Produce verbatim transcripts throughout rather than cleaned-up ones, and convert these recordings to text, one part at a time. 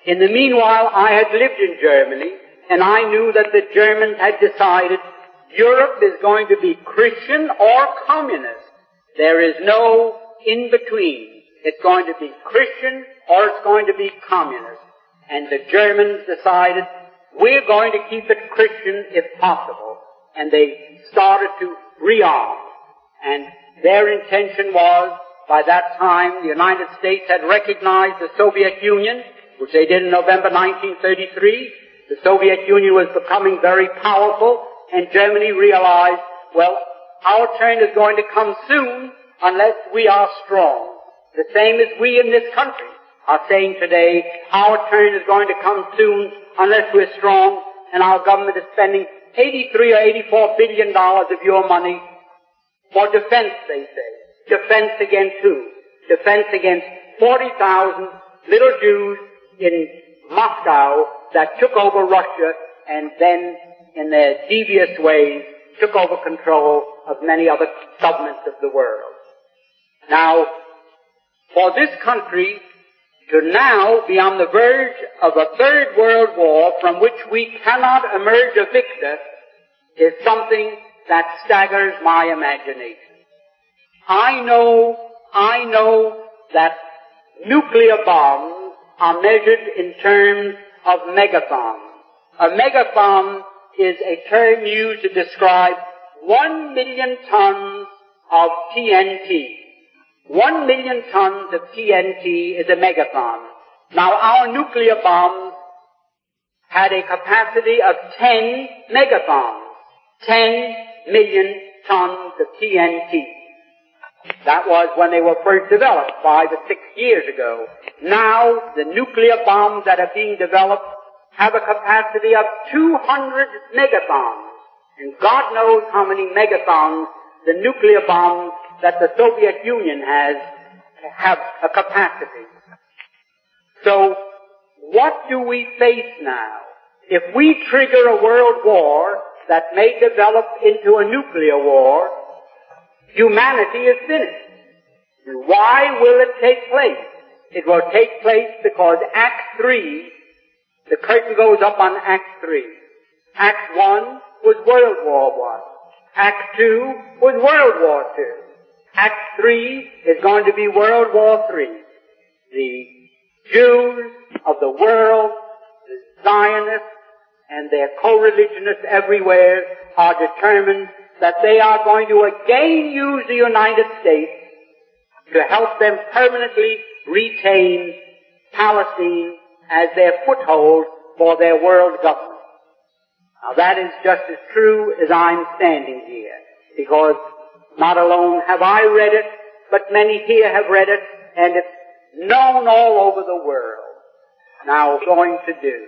In the meanwhile, I had lived in Germany, and I knew that the Germans had decided Europe is going to be Christian or communist. There is no in-between. It's going to be Christian or it's going to be communist. And the Germans decided, we're going to keep it Christian if possible. And they started to rearm. And their intention was, by that time, the United States had recognized the Soviet Union, which they did in November nineteen thirty-three. The Soviet Union was becoming very powerful, and Germany realized, well, our turn is going to come soon unless we are strong. The same as we in this country are saying today, our turn is going to come soon unless we're strong, and our government is spending eighty-three or eighty-four billion dollars of your money for defense, they say. Defense against who? Defense against forty thousand little Jews in Moscow that took over Russia and then, in their devious ways, took over control of many other governments of the world. Now, for this country to now be on the verge of a third world war from which we cannot emerge a victor is something that staggers my imagination. I know, I know that nuclear bombs are measured in terms of megathons. A megathon is a term used to describe one million tons of T N T. One million tons of T N T is a megathon. Now, our nuclear bombs had a capacity of ten megathons. Ten million tons of T N T. That was when they were first developed, five or six years ago. Now, the nuclear bombs that are being developed have a capacity of two hundred megathons. And God knows how many megathons the nuclear bombs that the Soviet Union has have a capacity. So, what do we face now? If we trigger a world war that may develop into a nuclear war, humanity is finished. And why will it take place? It will take place because Act three, the curtain goes up on Act three. Act one was World War One. Act two was World War Two. Act three is going to be World War Three. The Jews of the world, the Zionists, and their co-religionists everywhere are determined that they are going to again use the United States to help them permanently retain Palestine as their foothold for their world government. Now that is just as true as I'm standing here, because not alone have I read it, but many here have read it, and it's known all over the world. Now, going to do.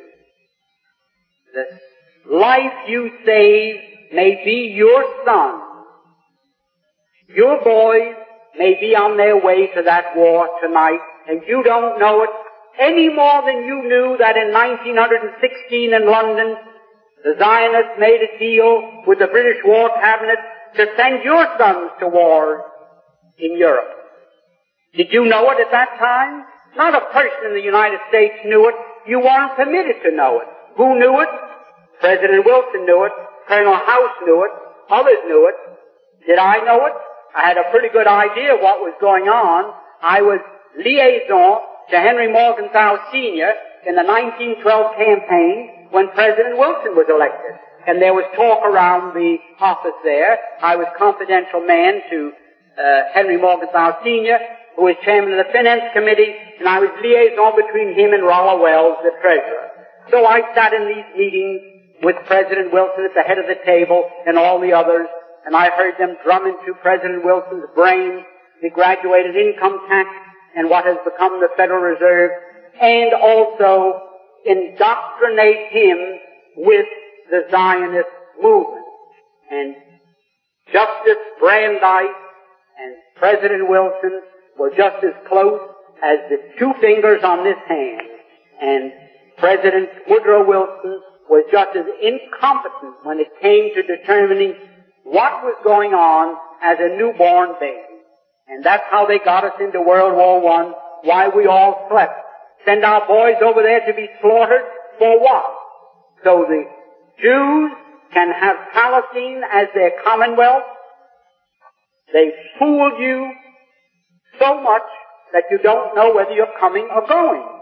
The life you save may be your son. Your boys may be on their way to that war tonight, and you don't know it any more than you knew that in nineteen sixteen in London, the Zionists made a deal with the British War Cabinet to send your sons to war in Europe. Did you know it at that time? Not a person in the United States knew it. You weren't permitted to know it. Who knew it? President Wilson knew it. Colonel House knew it. Others knew it. Did I know it? I had a pretty good idea of what was going on. I was liaison to Henry Morgenthau Senior in the nineteen twelve campaign when President Wilson was elected. And there was talk around the office there. I was confidential man to uh, Henry Morgenthau Senior, who was chairman of the Finance Committee, and I was liaison between him and Rolla Wells, the treasurer. So I sat in these meetings with President Wilson at the head of the table and all the others, and I heard them drum into President Wilson's brain the graduated income tax and what has become the Federal Reserve, and also indoctrinate him with the Zionist movement. And Justice Brandeis and President Wilson were just as close as the two fingers on this hand. And President Woodrow Wilson was just as incompetent when it came to determining what was going on as a newborn baby. And that's how they got us into World War One, why we all slept send our boys over there to be slaughtered. For what? So the Jews can have Palestine as their commonwealth. They fooled you so much that you don't know whether you're coming or going.